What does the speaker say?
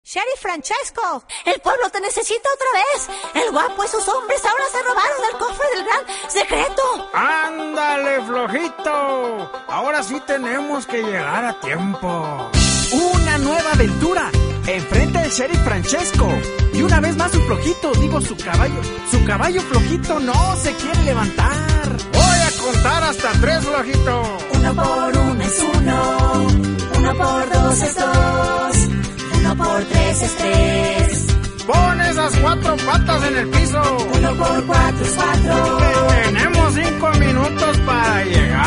Sheriff Francesco, el pueblo te necesita otra vez. El guapo y sus hombres ahora se robaron el cofre del gran secreto. ¡Ándale, flojito! Ahora sí tenemos que llegar a tiempo. Una nueva aventura enfrente del Sheriff Francesco. Y una vez más su flojito, su caballo flojito no se quiere levantar. Voy a contar hasta 3, flojito. 1 por 1 es 1, 1 por 2 es 2, 1 por 3 es 3. Pon esas 4 patas en el piso. 1 por 4 es 4. Tenemos 5 minutos para llegar.